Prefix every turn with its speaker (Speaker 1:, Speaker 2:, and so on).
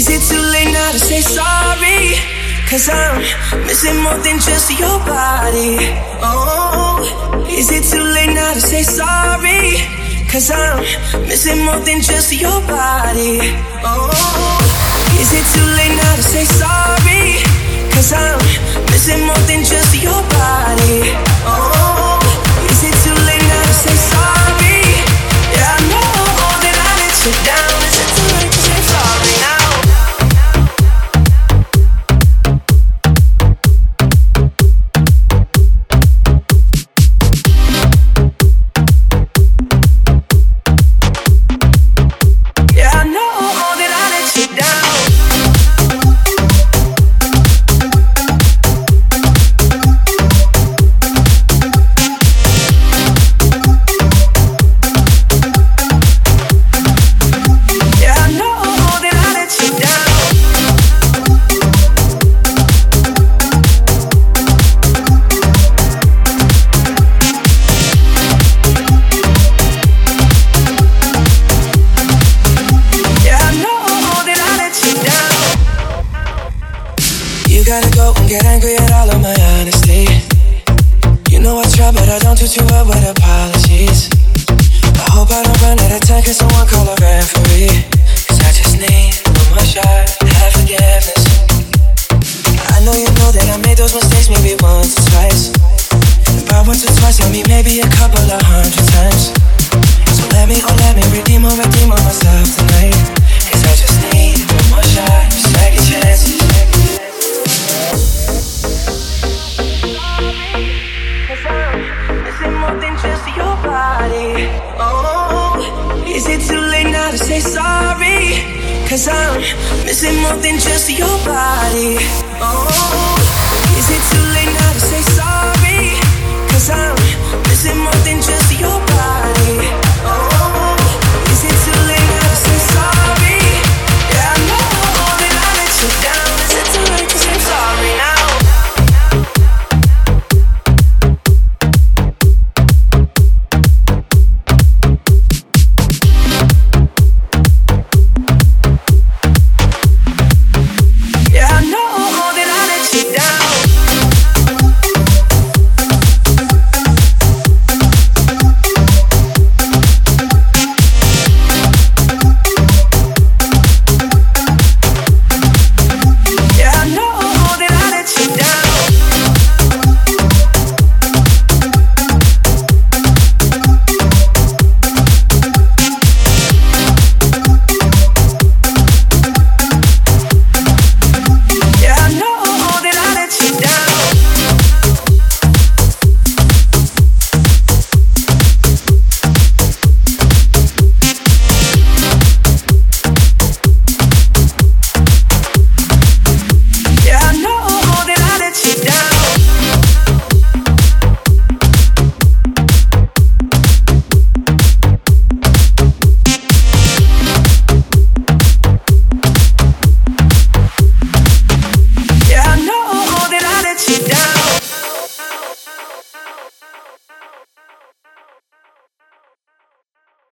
Speaker 1: Is it too late now to say sorry? Cause I'm missing more than just your body. Oh, is it too late now to say sorry? Cause I'm missing more than just your body. Oh, is it too late now to say sorry? Cause I'm missing more than just your body. Oh, is it too late now to say sorry? Yeah, I know that I let you down. Is it too late to say sorry now? Get angry at all of my honesty. You know I try, but I don't treat you well with apologies. I hope I don't run out of time, cause someone call a referee. Cause I just need one more shot, have forgiveness. I know you know that I made those mistakes maybe once or twice. About once or twice, I mean maybe a couple of 100 times. So let me redeem on myself tonight. Cause I just need one more shot, second chances. Oh, is it too late now to say sorry? Cause I'm missing more than just your body. Oh, is it too late now to say sorry? Cause I'm missing more than just your body.